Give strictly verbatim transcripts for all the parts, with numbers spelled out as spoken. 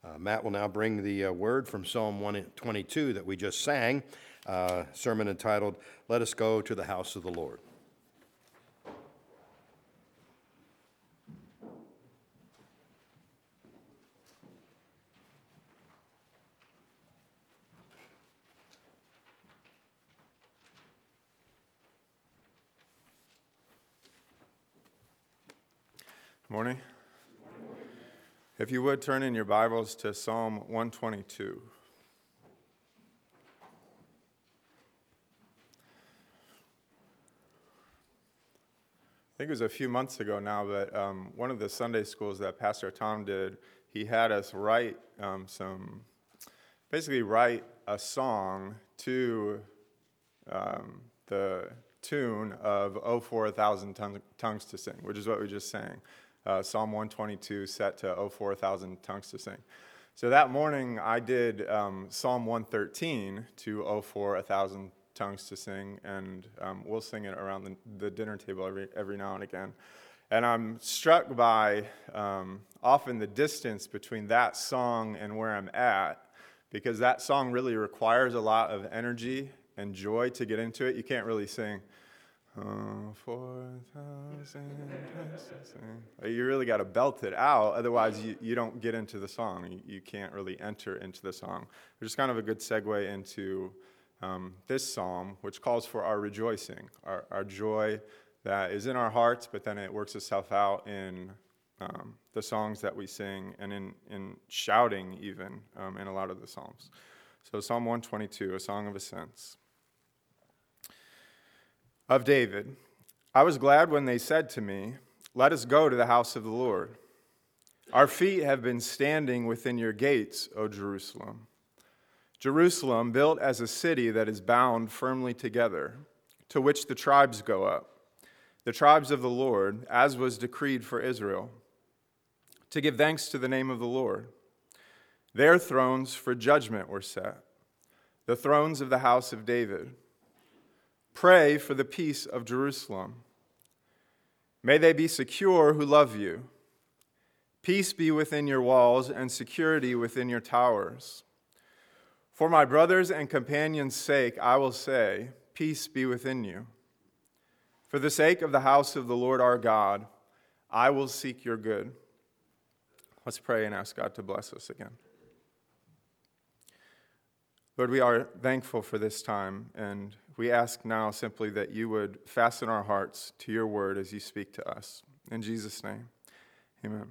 Uh, Matt will now bring the uh, word from Psalm one twenty-two that we just sang, uh, sermon entitled, "Let Us Go to the House of the Lord." Morning. If you would, turn in your Bibles to Psalm one twenty-two. I think it was a few months ago now, but um, one of the Sunday schools that Pastor Tom did, he had us write um, some, basically write a song to um, the tune of "Oh, for a Thousand Tongues to Sing," which is what we just sang. Uh, Psalm one twenty-two set to "Oh, for a Thousand Tongues to Sing." So that morning I did um, Psalm one thirteen to "Oh, for a Thousand Tongues to Sing," and um, we'll sing it around the, the dinner table every, every now and again. And I'm struck by um, often the distance between that song and where I'm at, because that song really requires a lot of energy and joy to get into it. You can't really sing, "Oh, for a thousand tongues to sing." You really got to belt it out, otherwise you, you don't get into the song. You, you can't really enter into the song. Which is kind of a good segue into um, this psalm, which calls for our rejoicing, our, our joy that is in our hearts, but then it works itself out in um, the songs that we sing and in, in shouting even um, in a lot of the psalms. So Psalm one twenty-two, a song of ascents. Of David, I was glad when they said to me, "Let us go to the house of the Lord." Our feet have been standing within your gates, O Jerusalem. Jerusalem, built as a city that is bound firmly together, to which the tribes go up, the tribes of the Lord, as was decreed for Israel, to give thanks to the name of the Lord. Their thrones for judgment were set, the thrones of the house of David. Pray for the peace of Jerusalem. May they be secure who love you. Peace be within your walls and security within your towers. For my brothers' and companions' sake, I will say, peace be within you. For the sake of the house of the Lord our God, I will seek your good. Let's pray and ask God to bless us again. Lord, we are thankful for this time, and we ask now simply that you would fasten our hearts to your word as you speak to us. In Jesus' name, amen.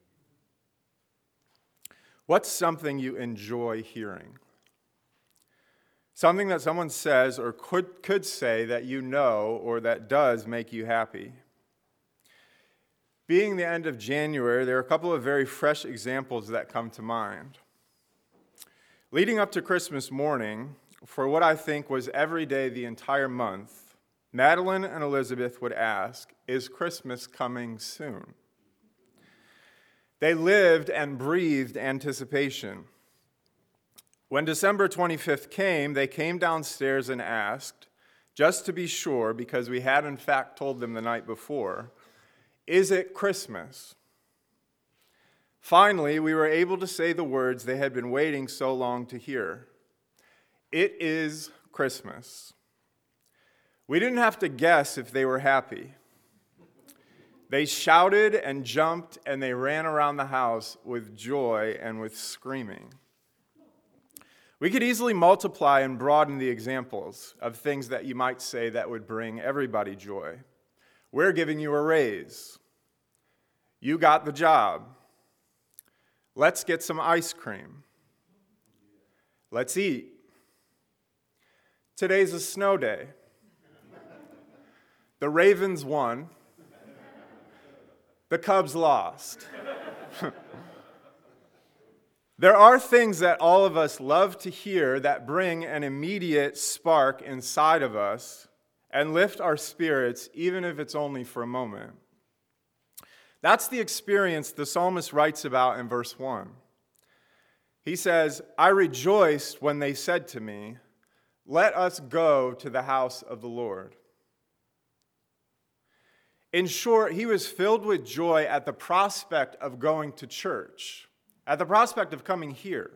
What's something you enjoy hearing? Something that someone says or could, could say that you know or that does make you happy. Being the end of January, there are a couple of very fresh examples that come to mind. Leading up to Christmas morning, for what I think was every day the entire month, Madeline and Elizabeth would ask, "Is Christmas coming soon?" They lived and breathed anticipation. When December twenty-fifth came, they came downstairs and asked, just to be sure, because we had in fact told them the night before, "Is it Christmas?" Finally, we were able to say the words they had been waiting so long to hear. It is Christmas. We didn't have to guess if they were happy. They shouted and jumped and they ran around the house with joy and with screaming. We could easily multiply and broaden the examples of things that you might say that would bring everybody joy. We're giving you a raise. You got the job. Let's get some ice cream. Let's eat. Today's a snow day. The Ravens won. The Cubs lost. There are things that all of us love to hear that bring an immediate spark inside of us and lift our spirits, even if it's only for a moment. That's the experience the psalmist writes about in verse one. He says, "I rejoiced when they said to me, 'Let us go to the house of the Lord.'" In short, he was filled with joy at the prospect of going to church, at the prospect of coming here.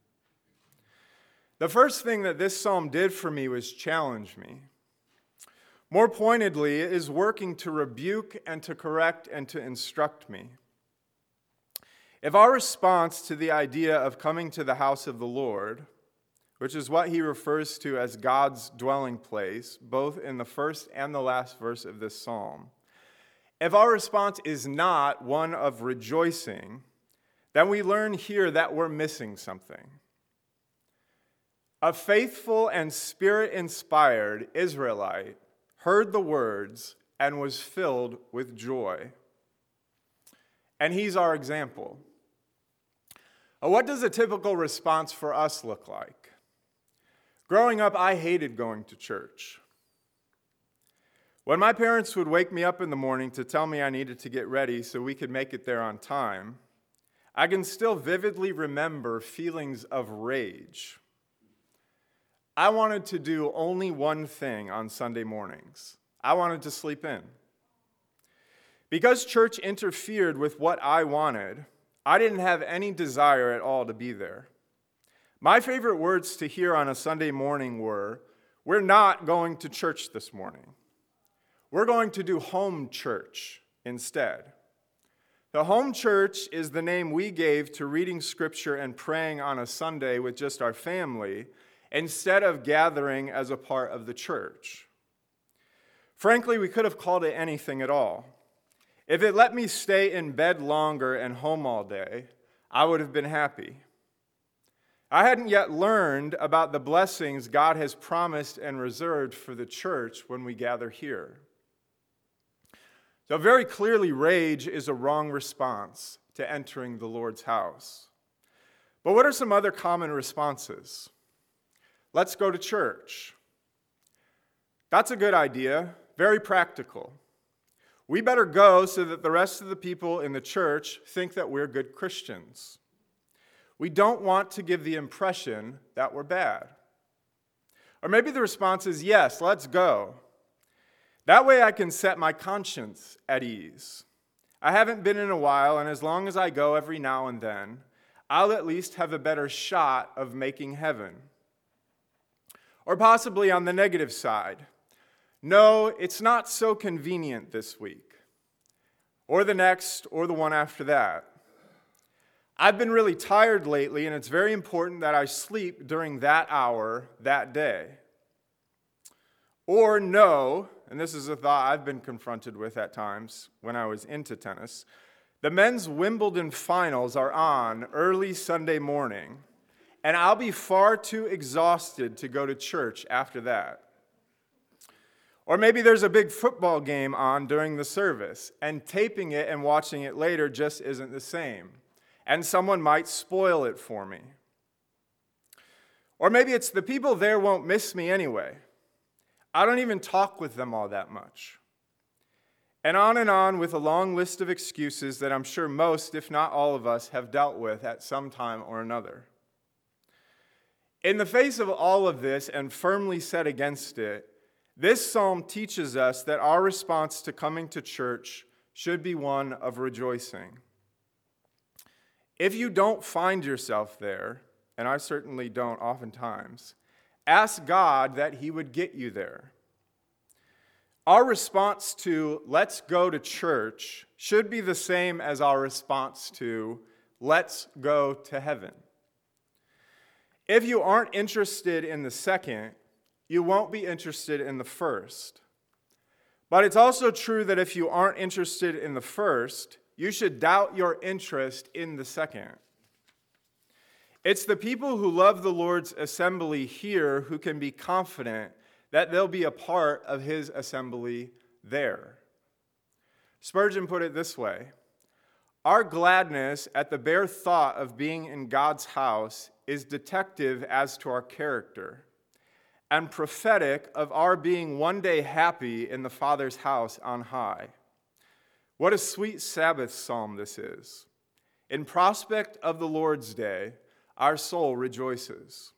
The first thing that this psalm did for me was challenge me. More pointedly, it is working to rebuke and to correct and to instruct me. If our response to the idea of coming to the house of the Lord, which is what he refers to as God's dwelling place, both in the first and the last verse of this psalm, if our response is not one of rejoicing, then we learn here that we're missing something. A faithful and Spirit-inspired Israelite heard the words and was filled with joy. And he's our example. What does a typical response for us look like? Growing up, I hated going to church. When my parents would wake me up in the morning to tell me I needed to get ready so we could make it there on time, I can still vividly remember feelings of rage. I wanted to do only one thing on Sunday mornings. I wanted to sleep in. Because church interfered with what I wanted, I didn't have any desire at all to be there. My favorite words to hear on a Sunday morning were, "We're not going to church this morning. We're going to do home church instead." The home church is the name we gave to reading scripture and praying on a Sunday with just our family, instead of gathering as a part of the church. Frankly, we could have called it anything at all. If it let me stay in bed longer and home all day, I would have been happy. I hadn't yet learned about the blessings God has promised and reserved for the church when we gather here. So very clearly, rage is a wrong response to entering the Lord's house. But what are some other common responses? Let's go to church. That's a good idea, very practical. We better go so that the rest of the people in the church think that we're good Christians. We don't want to give the impression that we're bad. Or maybe the response is, yes, let's go. That way I can set my conscience at ease. I haven't been in a while, and as long as I go every now and then, I'll at least have a better shot of making heaven. Or possibly on the negative side, no, it's not so convenient this week, or the next, or the one after that. I've been really tired lately, and it's very important that I sleep during that hour that day. Or no, and this is a thought I've been confronted with at times when I was into tennis, the men's Wimbledon finals are on early Sunday morning, and I'll be far too exhausted to go to church after that. Or maybe there's a big football game on during the service, and taping it and watching it later just isn't the same, and someone might spoil it for me. Or maybe it's the people there won't miss me anyway. I don't even talk with them all that much. And on and on with a long list of excuses that I'm sure most, if not all of us, have dealt with at some time or another. In the face of all of this and firmly set against it, this psalm teaches us that our response to coming to church should be one of rejoicing. If you don't find yourself there, and I certainly don't oftentimes, ask God that he would get you there. Our response to let's go to church should be the same as our response to let's go to heaven. If you aren't interested in the second, you won't be interested in the first. But it's also true that if you aren't interested in the first, you should doubt your interest in the second. It's the people who love the Lord's assembly here who can be confident that they'll be a part of his assembly there. Spurgeon put it this way: our gladness at the bare thought of being in God's house is detective as to our character, and prophetic of our being one day happy in the Father's house on high. What a sweet Sabbath psalm this is. In prospect of the Lord's day, our soul rejoices.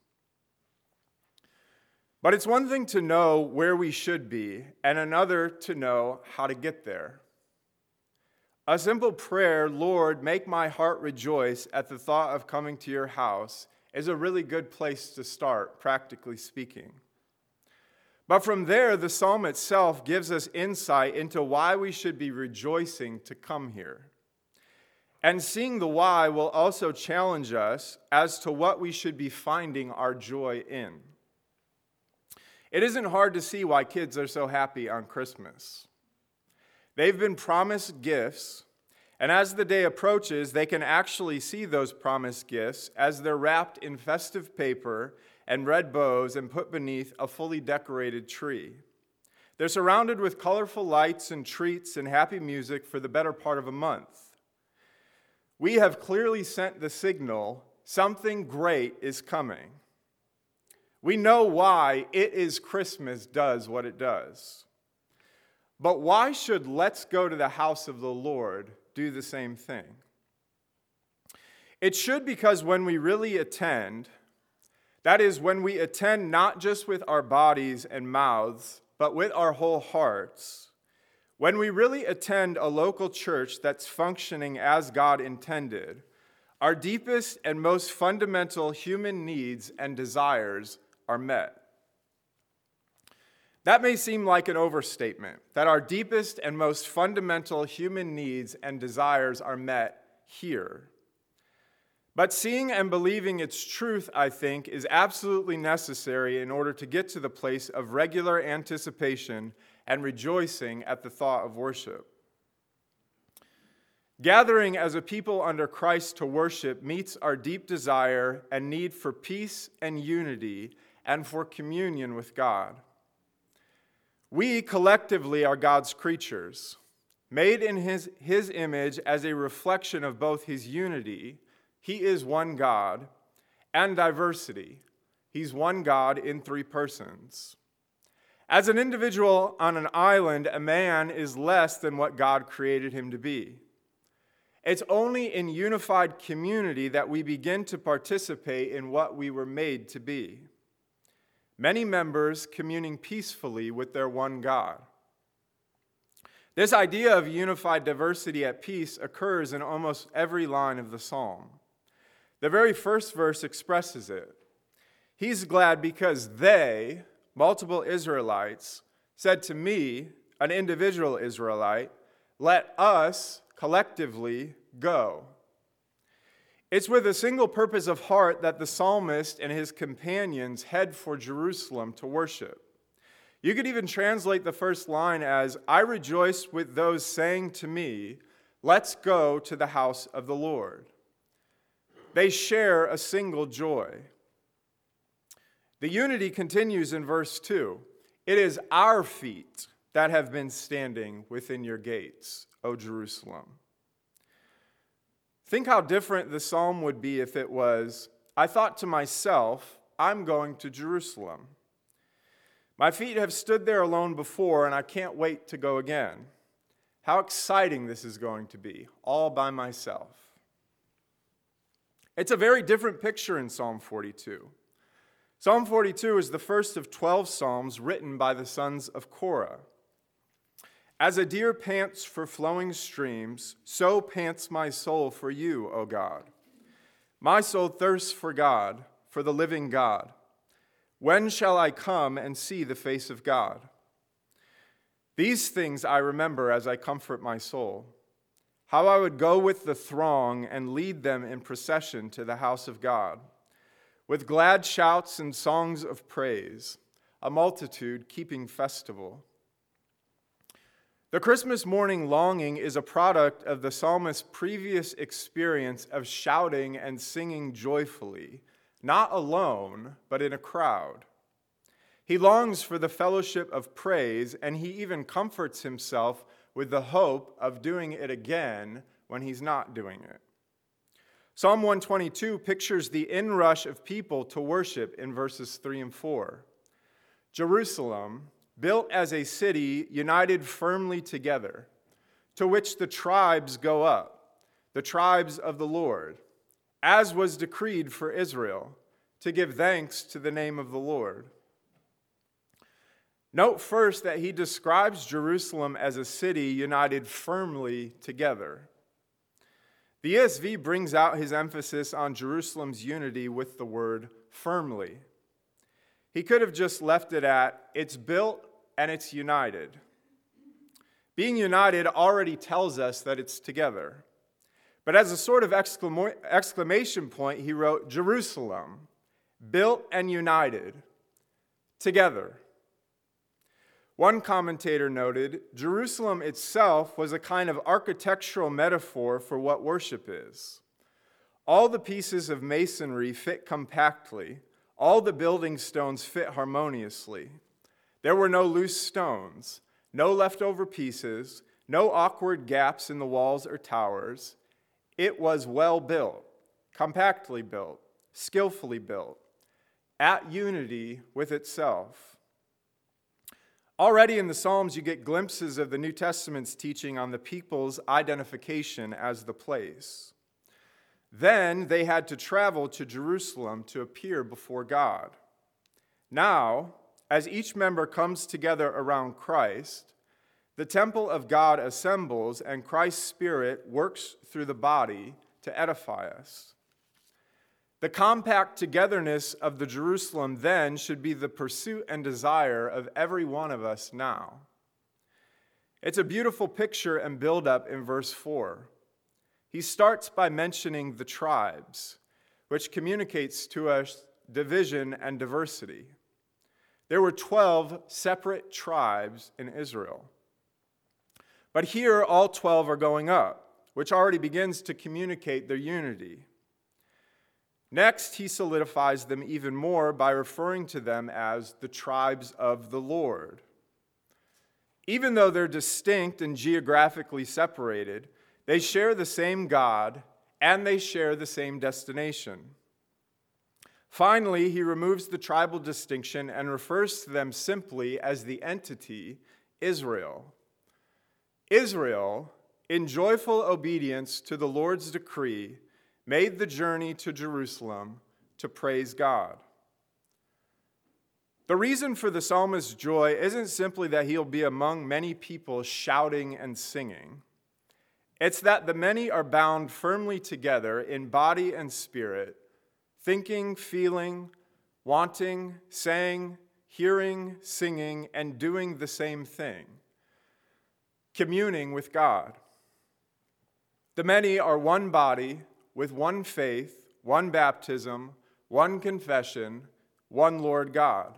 But it's one thing to know where we should be, and another to know how to get there. A simple prayer, Lord, make my heart rejoice at the thought of coming to your house, is a really good place to start, practically speaking. But from there, the psalm itself gives us insight into why we should be rejoicing to come here. And seeing the why will also challenge us as to what we should be finding our joy in. It isn't hard to see why kids are so happy on Christmas. They've been promised gifts, and as the day approaches, they can actually see those promised gifts as they're wrapped in festive paper and red bows and put beneath a fully decorated tree. They're surrounded with colorful lights and treats and happy music for the better part of a month. We have clearly sent the signal, something great is coming. We know why It Is Christmas does what it does. But why should Let's Go to the House of the Lord do the same thing? It should because when we really attend, that is, when we attend not just with our bodies and mouths, but with our whole hearts, when we really attend a local church that's functioning as God intended, our deepest and most fundamental human needs and desires are met. That may seem like an overstatement, that our deepest and most fundamental human needs and desires are met here. But seeing and believing its truth, I think, is absolutely necessary in order to get to the place of regular anticipation and rejoicing at the thought of worship. Gathering as a people under Christ to worship meets our deep desire and need for peace and unity and for communion with God. We collectively are God's creatures, made in his, his image as a reflection of both his unity, he is one God, and diversity, he's one God in three persons. As an individual on an island, a man is less than what God created him to be. It's only in unified community that we begin to participate in what we were made to be. Many members communing peacefully with their one God. This idea of unified diversity at peace occurs in almost every line of the psalm. The very first verse expresses it. He's glad because they, multiple Israelites, said to me, an individual Israelite, let us collectively go. It's with a single purpose of heart that the psalmist and his companions head for Jerusalem to worship. You could even translate the first line as, I rejoiced with those saying to me, let's go to the house of the Lord. They share a single joy. The unity continues in verse two. It is our feet that have been standing within your gates, O Jerusalem. Think how different the psalm would be if it was, I thought to myself, I'm going to Jerusalem. My feet have stood there alone before, and I can't wait to go again. How exciting this is going to be, all by myself. It's a very different picture in Psalm forty-two. Psalm forty-two is the first of twelve psalms written by the sons of Korah. As a deer pants for flowing streams, so pants my soul for you, O God. My soul thirsts for God, for the living God. When shall I come and see the face of God? These things I remember as I comfort my soul. How I would go with the throng and lead them in procession to the house of God, with glad shouts and songs of praise, a multitude keeping festival. The Christmas morning longing is a product of the psalmist's previous experience of shouting and singing joyfully, not alone, but in a crowd. He longs for the fellowship of praise, and he even comforts himself with the hope of doing it again when he's not doing it. Psalm one twenty-two pictures the inrush of people to worship in verses three and four. Jerusalem, built as a city united firmly together, to which the tribes go up, the tribes of the Lord, as was decreed for Israel, to give thanks to the name of the Lord. Note first that he describes Jerusalem as a city united firmly together. The E S V brings out his emphasis on Jerusalem's unity with the word firmly. He could have just left it at, it's built and it's united. Being united already tells us that it's together. But as a sort of exclama- exclamation point, he wrote, Jerusalem, built and united, together. One commentator noted, Jerusalem itself was a kind of architectural metaphor for what worship is. All the pieces of masonry fit compactly. All the building stones fit harmoniously. There were no loose stones, no leftover pieces, no awkward gaps in the walls or towers. It was well built, compactly built, skillfully built, at unity with itself. Already in the Psalms, you get glimpses of the New Testament's teaching on the people's identification as the place. Then they had to travel to Jerusalem to appear before God. Now, as each member comes together around Christ, the temple of God assembles and Christ's Spirit works through the body to edify us. The compact togetherness of the Jerusalem then should be the pursuit and desire of every one of us now. It's a beautiful picture and build-up in verse four. He starts by mentioning the tribes, which communicates to us division and diversity. There were twelve separate tribes in Israel. But here, all twelve are going up, which already begins to communicate their unity. Next, he solidifies them even more by referring to them as the tribes of the Lord. Even though they're distinct and geographically separated, they share the same God and they share the same destination. Finally, he removes the tribal distinction and refers to them simply as the entity Israel. Israel, in joyful obedience to the Lord's decree, made the journey to Jerusalem to praise God. The reason for the psalmist's joy isn't simply that he'll be among many people shouting and singing. It's that the many are bound firmly together in body and spirit, thinking, feeling, wanting, saying, hearing, singing, and doing the same thing, communing with God. The many are one body, with one faith, one baptism, one confession, one Lord God.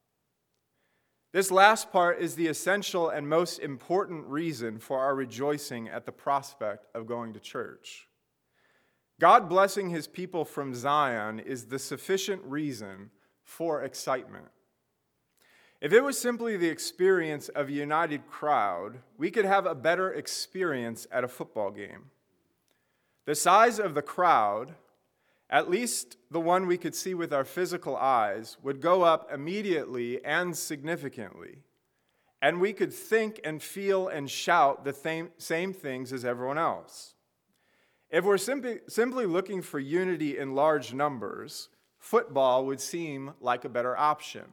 This last part is the essential and most important reason for our rejoicing at the prospect of going to church. God blessing his people from Zion is the sufficient reason for excitement. If it was simply the experience of a united crowd, we could have a better experience at a football game. The size of the crowd, at least the one we could see with our physical eyes, would go up immediately and significantly, and we could think and feel and shout the same things as everyone else. If we're simply, simply looking for unity in large numbers, football would seem like a better option.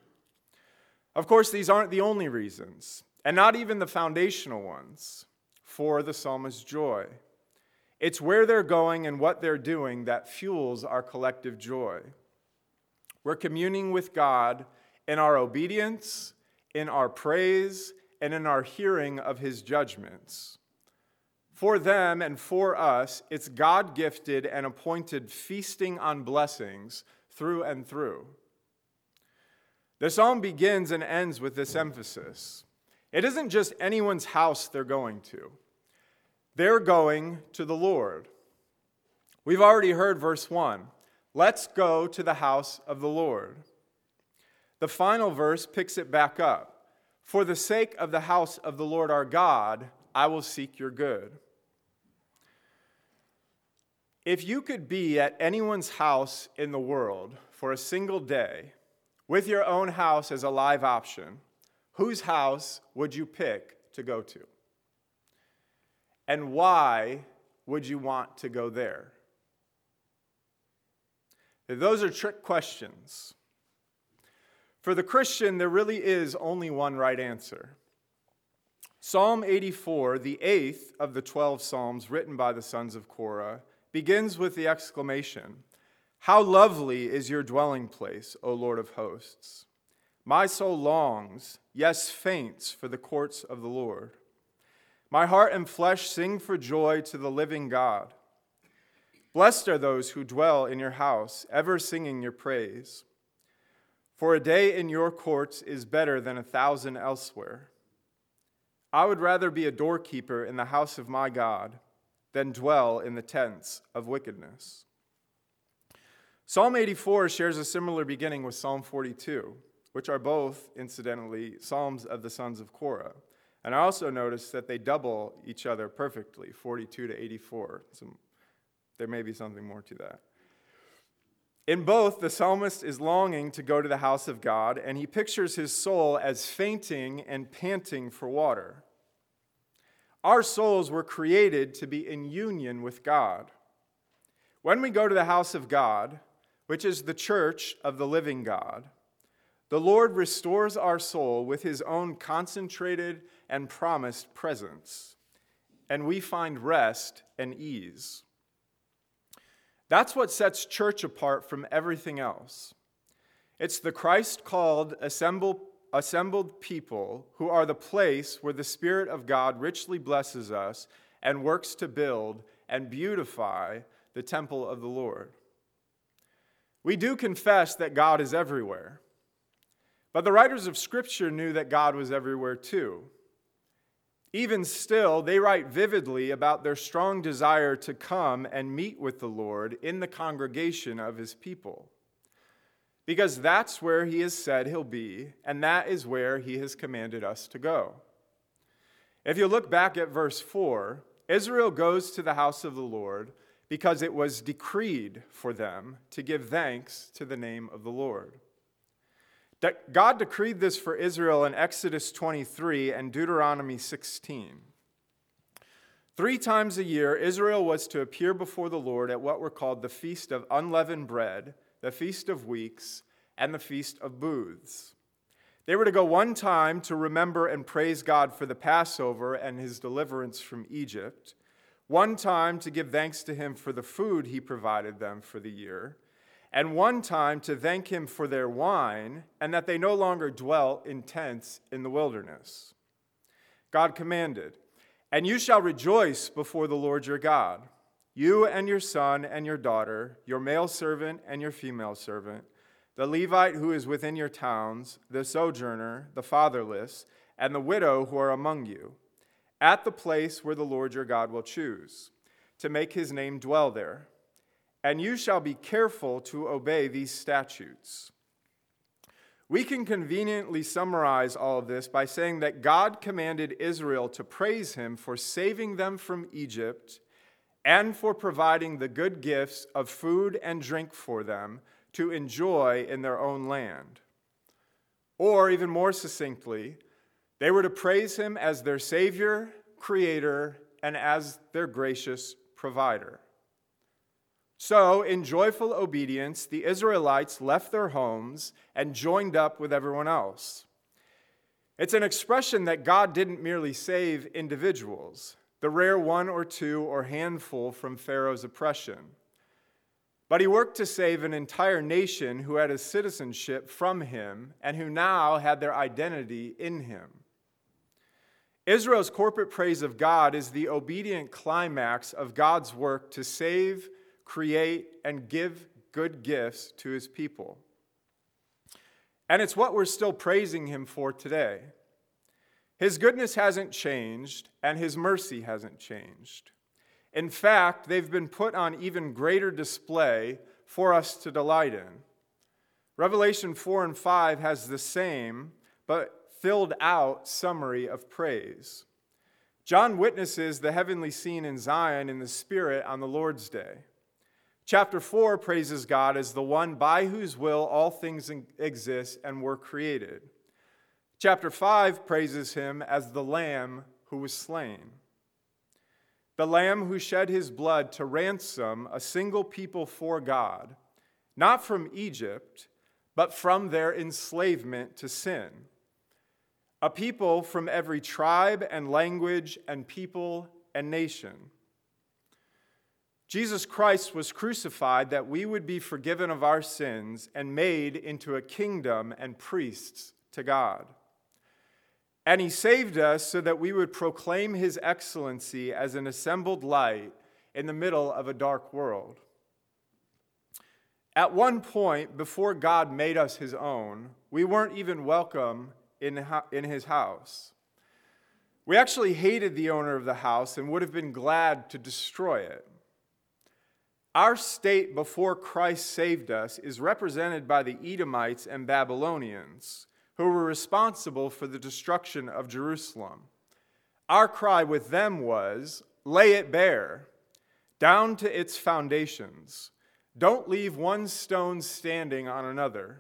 Of course, these aren't the only reasons, and not even the foundational ones, for the psalmist's joy. It's where they're going and what they're doing that fuels our collective joy. We're communing with God in our obedience, in our praise, and in our hearing of his judgments. For them and for us, it's God-gifted and appointed feasting on blessings through and through. The psalm begins and ends with this emphasis. It isn't just anyone's house they're going to. They're going to the Lord. We've already heard verse one. Let's go to the house of the Lord. The final verse picks it back up. For the sake of the house of the Lord our God, I will seek your good. If you could be at anyone's house in the world for a single day, with your own house as a live option, whose house would you pick to go to? And why would you want to go there? Those are trick questions. For the Christian, there really is only one right answer. Psalm eighty-four, the eighth of the twelve psalms written by the sons of Korah, begins with the exclamation, "How lovely is your dwelling place, O Lord of hosts! My soul longs, yes, faints for the courts of the Lord. My heart and flesh sing for joy to the living God. Blessed are those who dwell in your house, ever singing your praise. For a day in your courts is better than a thousand elsewhere. I would rather be a doorkeeper in the house of my God than dwell in the tents of wickedness." Psalm eighty-four shares a similar beginning with Psalm forty-two, which are both, incidentally, psalms of the sons of Korah. And I also noticed that they double each other perfectly, forty-two to eighty-four. So there may be something more to that. In both, the psalmist is longing to go to the house of God, and he pictures his soul as fainting and panting for water. Our souls were created to be in union with God. When we go to the house of God, which is the church of the living God, the Lord restores our soul with his own concentrated and promised presence, and we find rest and ease. That's what sets church apart from everything else. It's the Christ-called assembled, assembled people who are the place where the Spirit of God richly blesses us and works to build and beautify the temple of the Lord. We do confess that God is everywhere, but the writers of Scripture knew that God was everywhere too. Even still, they write vividly about their strong desire to come and meet with the Lord in the congregation of his people, because that's where he has said he'll be, and that is where he has commanded us to go. If you look back at verse four, Israel goes to the house of the Lord because it was decreed for them to give thanks to the name of the Lord. God decreed this for Israel in Exodus twenty-three and Deuteronomy sixteen. Three times a year, Israel was to appear before the Lord at what were called the Feast of Unleavened Bread, the Feast of Weeks, and the Feast of Booths. They were to go one time to remember and praise God for the Passover and his deliverance from Egypt, one time to give thanks to him for the food he provided them for the year, and one time to thank him for their wine and that they no longer dwelt in tents in the wilderness. God commanded, "And you shall rejoice before the Lord your God, you and your son and your daughter, your male servant and your female servant, the Levite who is within your towns, the sojourner, the fatherless, and the widow who are among you, at the place where the Lord your God will choose, to make his name dwell there. And you shall be careful to obey these statutes." We can conveniently summarize all of this by saying that God commanded Israel to praise him for saving them from Egypt and for providing the good gifts of food and drink for them to enjoy in their own land. Or, even more succinctly, they were to praise him as their Savior, Creator, and as their gracious provider. So, in joyful obedience, the Israelites left their homes and joined up with everyone else. It's an expression that God didn't merely save individuals, the rare one or two or handful from Pharaoh's oppression, but he worked to save an entire nation who had a citizenship from him and who now had their identity in him. Israel's corporate praise of God is the obedient climax of God's work to save, create, and give good gifts to his people. And it's what we're still praising him for today. His goodness hasn't changed, and his mercy hasn't changed. In fact, they've been put on even greater display for us to delight in. Revelation four and five has the same, but filled out summary of praise. John witnesses the heavenly scene in Zion in the Spirit on the Lord's day. Chapter four praises God as the one by whose will all things exist and were created. Chapter five praises him as the Lamb who was slain. The Lamb who shed his blood to ransom a single people for God, not from Egypt, but from their enslavement to sin. A people from every tribe and language and people and nation. Jesus Christ was crucified that we would be forgiven of our sins and made into a kingdom and priests to God. And he saved us so that we would proclaim his excellency as an assembled light in the middle of a dark world. At one point, before God made us his own, we weren't even welcome in, in his house. We actually hated the owner of the house and would have been glad to destroy it. Our state before Christ saved us is represented by the Edomites and Babylonians, who were responsible for the destruction of Jerusalem. Our cry with them was, lay it bare, down to its foundations. Don't leave one stone standing on another.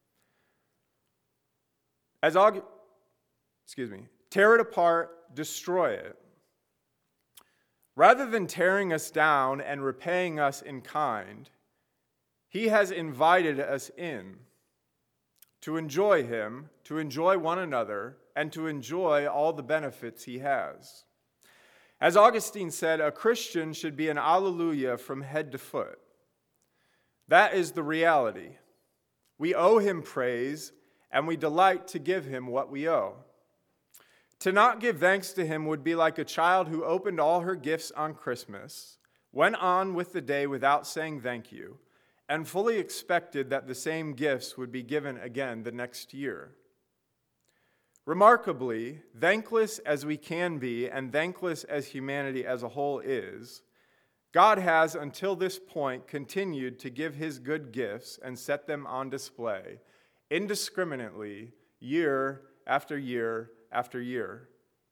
As Aug- excuse me, tear it apart, destroy it. Rather than tearing us down and repaying us in kind, he has invited us in to enjoy him, to enjoy one another, and to enjoy all the benefits he has. As Augustine said, a Christian should be an alleluia from head to foot. That is the reality. We owe him praise, and we delight to give him what we owe. To not give thanks to him would be like a child who opened all her gifts on Christmas, went on with the day without saying thank you, and fully expected that the same gifts would be given again the next year. Remarkably, thankless as we can be, and thankless as humanity as a whole is, God has, until this point, continued to give his good gifts and set them on display indiscriminately, year after year after year.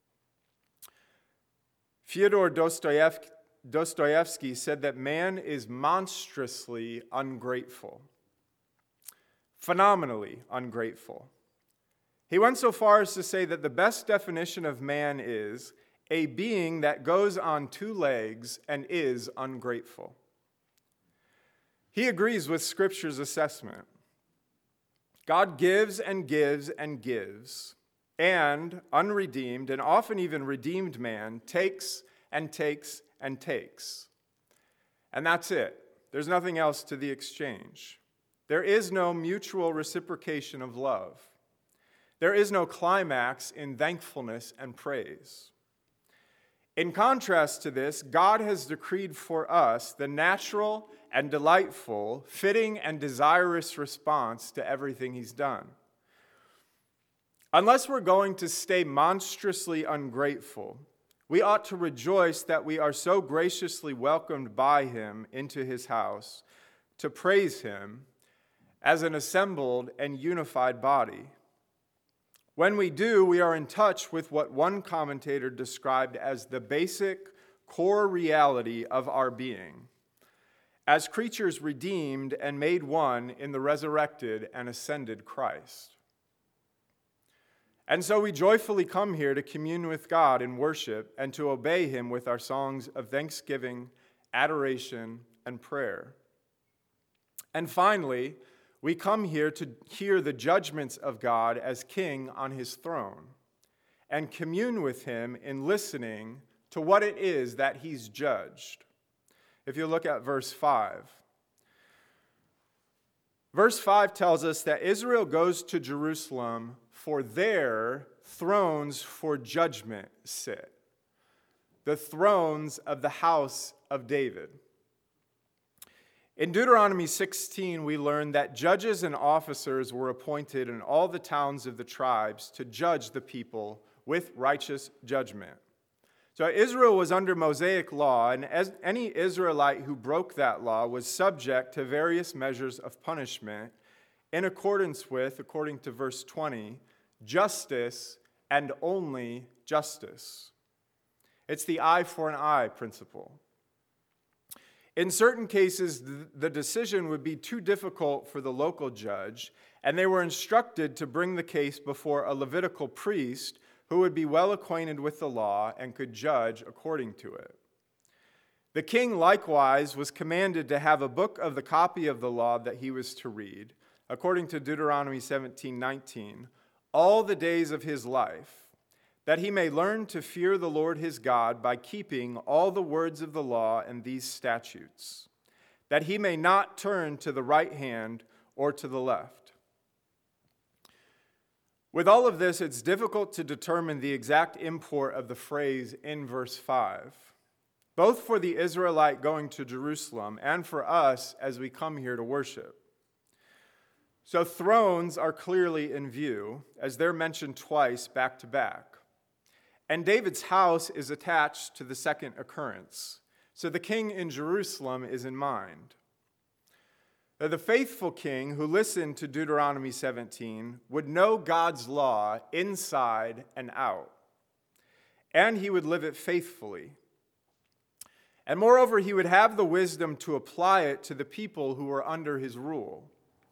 Fyodor Dostoevsky, Dostoevsky said that man is monstrously ungrateful, phenomenally ungrateful. He went so far as to say that the best definition of man is a being that goes on two legs and is ungrateful. He agrees with Scripture's assessment. God gives and gives and gives, and unredeemed and often even redeemed man takes and takes and takes. And that's it. There's nothing else to the exchange. There is no mutual reciprocation of love. There is no climax in thankfulness and praise. In contrast to this, God has decreed for us the natural and delightful, fitting and desirous response to everything he's done. Unless we're going to stay monstrously ungrateful, we ought to rejoice that we are so graciously welcomed by him into his house to praise him as an assembled and unified body. When we do, we are in touch with what one commentator described as the basic core reality of our being, as creatures redeemed and made one in the resurrected and ascended Christ. And so we joyfully come here to commune with God in worship and to obey him with our songs of thanksgiving, adoration, and prayer. And finally, we come here to hear the judgments of God as king on his throne and commune with him in listening to what it is that he's judged. If you look at verse five. Verse five tells us that Israel goes to Jerusalem for their thrones for judgment sit, the thrones of the house of David. In Deuteronomy sixteen, we learn that judges and officers were appointed in all the towns of the tribes to judge the people with righteous judgment. So Israel was under Mosaic law, and as any Israelite who broke that law was subject to various measures of punishment in accordance with, according to verse twenty, justice and only justice. It's the eye for an eye principle. In certain cases, the decision would be too difficult for the local judge, and they were instructed to bring the case before a Levitical priest who would be well acquainted with the law and could judge according to it. The king likewise was commanded to have a book of the copy of the law that he was to read, according to Deuteronomy seventeen nineteen, all the days of his life, that he may learn to fear the Lord his God by keeping all the words of the law and these statutes, that he may not turn to the right hand or to the left. With all of this, it's difficult to determine the exact import of the phrase in verse five, both for the Israelite going to Jerusalem and for us as we come here to worship. So thrones are clearly in view, as they're mentioned twice back to back. And David's house is attached to the second occurrence. So the king in Jerusalem is in mind. The faithful king who listened to Deuteronomy seventeen would know God's law inside and out, and he would live it faithfully. And moreover, he would have the wisdom to apply it to the people who were under his rule.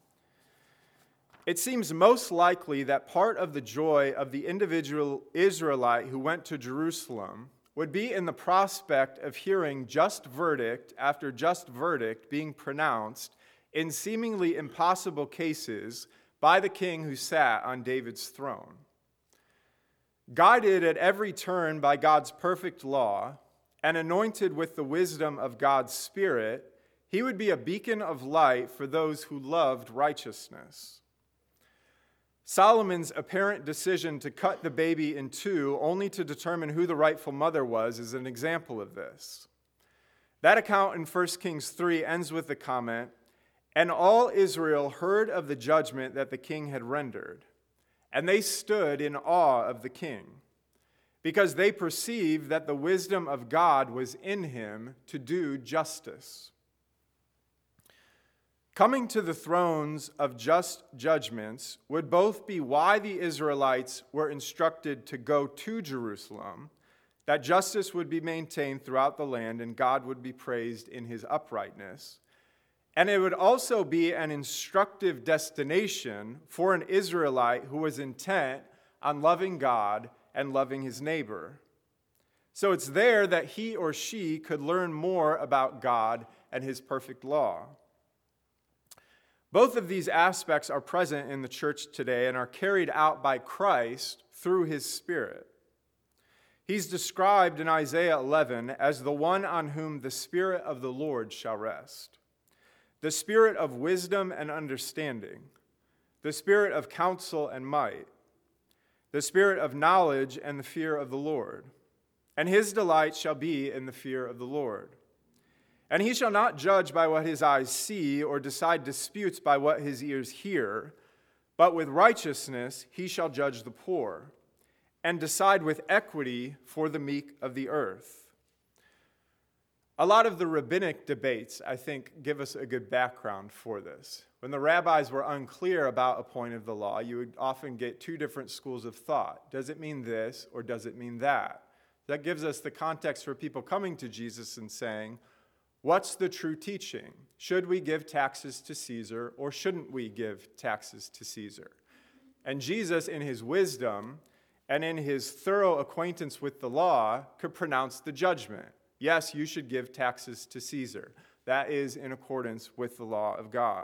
It seems most likely that part of the joy of the individual Israelite who went to Jerusalem would be in the prospect of hearing just verdict after just verdict being pronounced in seemingly impossible cases by the king who sat on David's throne. Guided at every turn by God's perfect law and anointed with the wisdom of God's Spirit, he would be a beacon of light for those who loved righteousness. Solomon's apparent decision to cut the baby in two only to determine who the rightful mother was is an example of this. That account in First Kings three ends with the comment, "And all Israel heard of the judgment that the king had rendered, and they stood in awe of the king, because they perceived that the wisdom of God was in him to do justice." Coming to the thrones of just judgments would both be why the Israelites were instructed to go to Jerusalem, that justice would be maintained throughout the land and God would be praised in his uprightness, and it would also be an instructive destination for an Israelite who was intent on loving God and loving his neighbor. So it's there that he or she could learn more about God and his perfect law. Both of these aspects are present in the church today and are carried out by Christ through his Spirit. He's described in Isaiah eleven as the one on whom the Spirit of the Lord shall rest. The Spirit of wisdom and understanding, the Spirit of counsel and might, the Spirit of knowledge and the fear of the Lord. And his delight shall be in the fear of the Lord. And he shall not judge by what his eyes see, or decide disputes by what his ears hear, but with righteousness he shall judge the poor, and decide with equity for the meek of the earth. A lot of the rabbinic debates, I think, give us a good background for this. When the rabbis were unclear about a point of the law, you would often get two different schools of thought. Does it mean this, or does it mean that? That gives us the context for people coming to Jesus and saying, what's the true teaching? Should we give taxes to Caesar, or shouldn't we give taxes to Caesar? And Jesus, in his wisdom and in his thorough acquaintance with the law, could pronounce the judgment. Yes, you should give taxes to Caesar. That is in accordance with the law of God.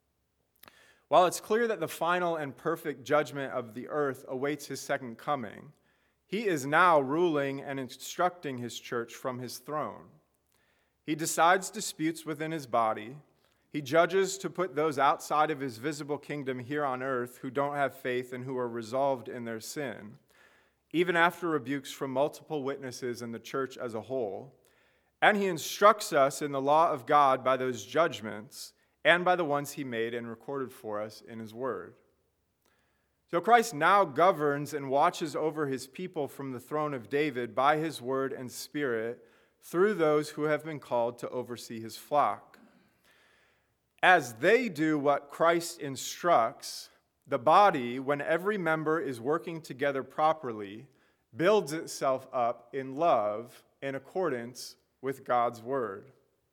While it's clear that the final and perfect judgment of the earth awaits his second coming, he is now ruling and instructing his church from his throne. He decides disputes within his body. He judges to put those outside of his visible kingdom here on earth who don't have faith and who are resolved in their sin, even after rebukes from multiple witnesses in the church as a whole. And he instructs us in the law of God by those judgments and by the ones he made and recorded for us in his word. So Christ now governs and watches over his people from the throne of David by his word and Spirit, through those who have been called to oversee his flock. As they do what Christ instructs, the body, when every member is working together properly, builds itself up in love in accordance with God's word.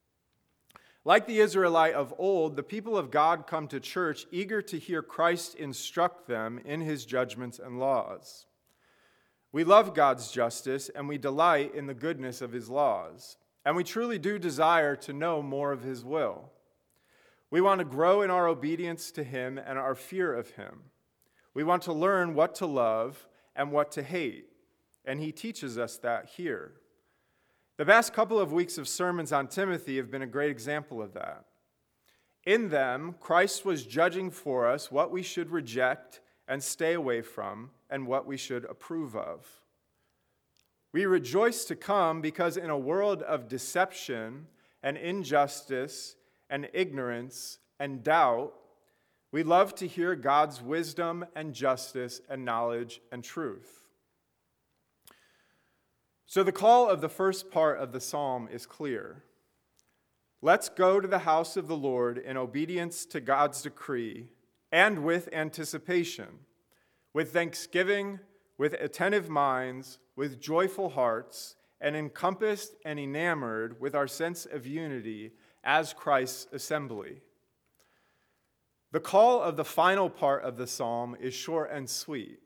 Like the Israelite of old, the people of God come to church eager to hear Christ instruct them in his judgments and laws. We love God's justice, and we delight in the goodness of his laws, and we truly do desire to know more of his will. We want to grow in our obedience to him and our fear of him. We want to learn what to love and what to hate, and he teaches us that here. The past couple of weeks of sermons on Timothy have been a great example of that. In them, Christ was judging for us what we should reject and stay away from, and what we should approve of. We rejoice to come because in a world of deception and injustice and ignorance and doubt, we love to hear God's wisdom and justice and knowledge and truth. So the call of the first part of the psalm is clear. Let's go to the house of the Lord in obedience to God's decree and with anticipation, with thanksgiving, with attentive minds, with joyful hearts, and encompassed and enamored with our sense of unity as Christ's assembly. The call of the final part of the psalm is short and sweet.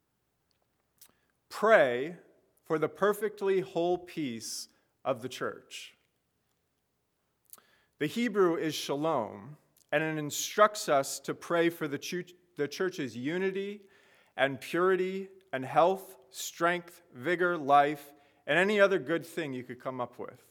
Pray for the perfectly whole peace of the church. The Hebrew is shalom, and it instructs us to pray for the, ch- the church's unity and purity and health, strength, vigor, life, and any other good thing you could come up with.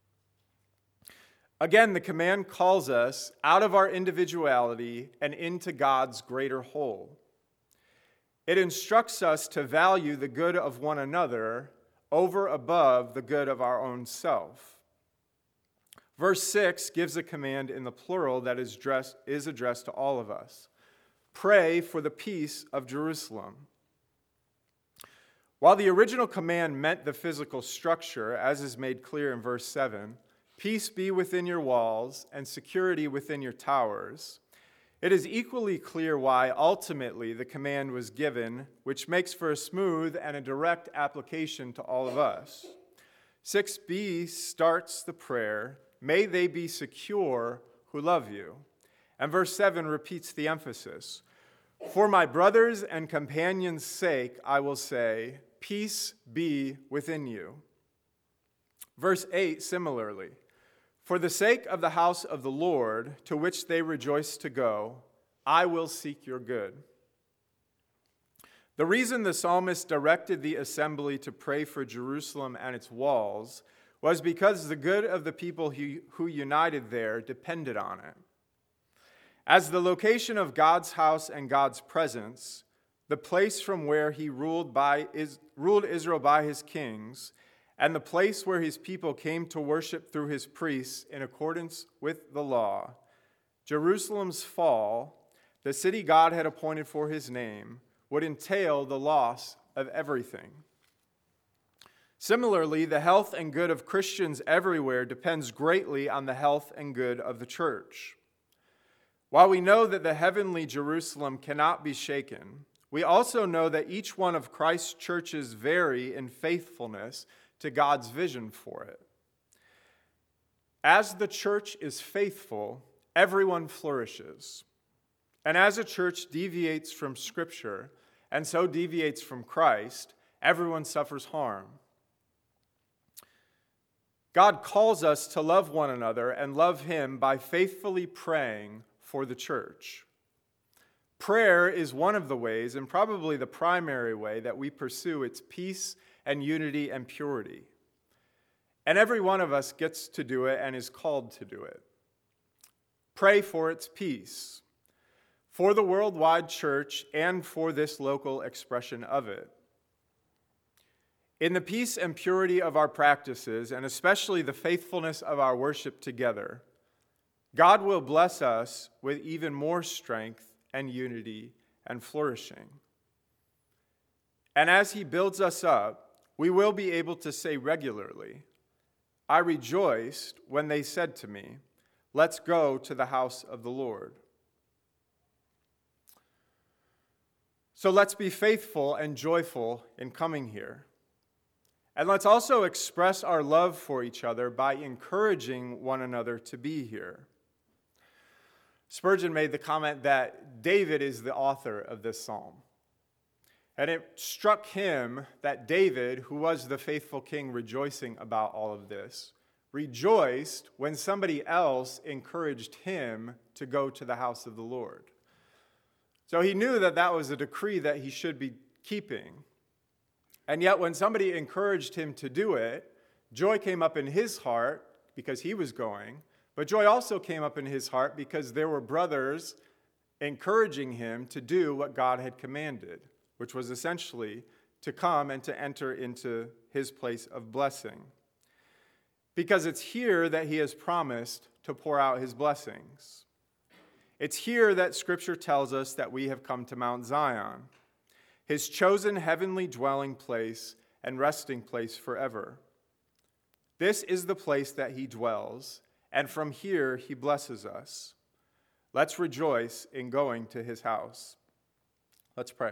Again, the command calls us out of our individuality and into God's greater whole. It instructs us to value the good of one another over above the good of our own self. Verse six gives a command in the plural that is addressed, is addressed to all of us. Pray for the peace of Jerusalem. While the original command meant the physical structure, as is made clear in verse seven, peace be within your walls and security within your towers, it is equally clear why ultimately the command was given, which makes for a smooth and a direct application to all of us. six b starts the prayer, may they be secure who love you. And verse seven repeats the emphasis. For my brothers and companions' sake, I will say, peace be within you. Verse eight, similarly. For the sake of the house of the Lord, to which they rejoice to go, I will seek your good. The reason the psalmist directed the assembly to pray for Jerusalem and its walls was because the good of the people who, who united there depended on it. As the location of God's house and God's presence, the place from where he ruled, by, is, ruled Israel by his kings, and the place where his people came to worship through his priests in accordance with the law, Jerusalem's fall, the city God had appointed for his name, would entail the loss of everything. Similarly, the health and good of Christians everywhere depends greatly on the health and good of the church. While we know that the heavenly Jerusalem cannot be shaken, we also know that each one of Christ's churches vary in faithfulness to God's vision for it. As the church is faithful, everyone flourishes. And as a church deviates from Scripture, and so deviates from Christ, everyone suffers harm. God calls us to love one another and love him by faithfully praying for the church. Prayer is one of the ways, and probably the primary way, that we pursue its peace and unity and purity. And every one of us gets to do it and is called to do it. Pray for its peace, for the worldwide church and for this local expression of it. In the peace and purity of our practices, and especially the faithfulness of our worship together, God will bless us with even more strength and unity and flourishing. And as he builds us up, we will be able to say regularly, I rejoiced when they said to me, let's go to the house of the Lord. So let's be faithful and joyful in coming here. And let's also express our love for each other by encouraging one another to be here. Spurgeon made the comment that David is the author of this psalm. And it struck him that David, who was the faithful king rejoicing about all of this, rejoiced when somebody else encouraged him to go to the house of the Lord. So he knew that that was a decree that he should be keeping. And yet when somebody encouraged him to do it, joy came up in his heart because he was going, but joy also came up in his heart because there were brothers encouraging him to do what God had commanded, which was essentially to come and to enter into his place of blessing. Because it's here that he has promised to pour out his blessings. It's here that Scripture tells us that we have come to Mount Zion, his chosen heavenly dwelling place and resting place forever. This is the place that he dwells, and from here he blesses us. Let's rejoice in going to his house. Let's pray.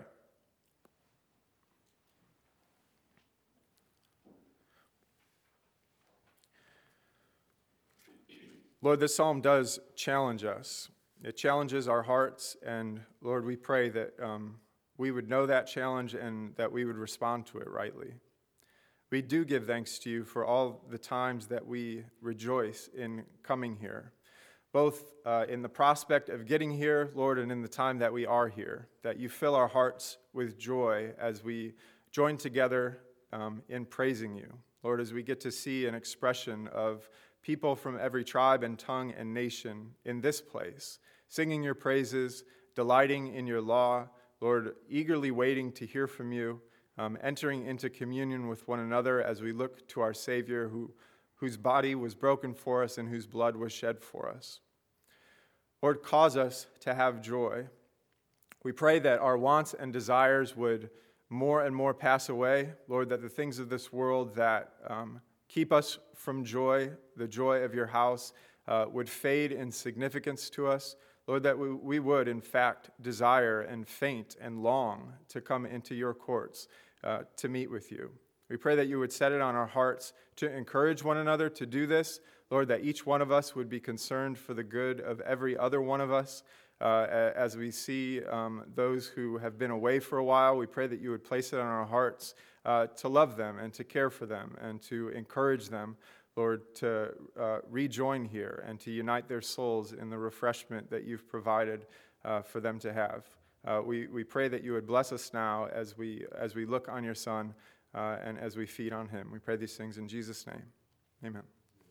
Lord, this psalm does challenge us. It challenges our hearts, and Lord, we pray that um, we would know that challenge and that we would respond to it rightly. We do give thanks to you for all the times that we rejoice in coming here, both uh, in the prospect of getting here, Lord, and in the time that we are here, that you fill our hearts with joy as we join together um, in praising you. Lord, as we get to see an expression of people from every tribe and tongue and nation in this place, singing your praises, delighting in your law, Lord, eagerly waiting to hear from you, um, entering into communion with one another as we look to our Savior who, whose body was broken for us and whose blood was shed for us. Lord, cause us to have joy. We pray that our wants and desires would more and more pass away. Lord, that the things of this world that um, keep us from joy, the joy of your house, uh, would fade in significance to us. Lord, that we, we would, in fact, desire and faint and long to come into your courts uh, to meet with you. We pray that you would set it on our hearts to encourage one another to do this. Lord, that each one of us would be concerned for the good of every other one of us. Uh, as we see um, those who have been away for a while, we pray that you would place it on our hearts uh, to love them and to care for them and to encourage them, Lord, to uh, rejoin here and to unite their souls in the refreshment that you've provided uh, for them to have. Uh, we, we pray that you would bless us now as we, as we look on your Son uh, and as we feed on him. We pray these things in Jesus' name. Amen.